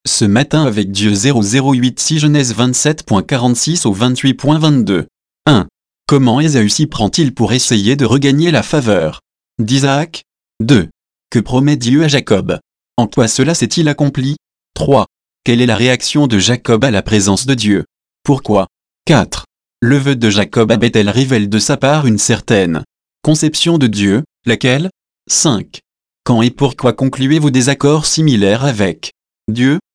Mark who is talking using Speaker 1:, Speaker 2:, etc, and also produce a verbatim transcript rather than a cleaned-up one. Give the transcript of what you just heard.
Speaker 1: Ce matin avec Dieu zéro zéro huit six Genèse vingt-sept quarante-six au vingt-huit vingt-deux. un. Comment Ésaü s'y prend-il pour essayer de regagner la faveur d'Isaac? deux. Que promet Dieu à Jacob? En quoi cela s'est-il accompli? trois. Quelle est la réaction de Jacob à la présence de Dieu? Pourquoi? quatre. Le vœu de Jacob à Bethel révèle de sa part une certaine conception de Dieu, laquelle? cinq. Quand et pourquoi concluez-vous des accords similaires avec Dieu?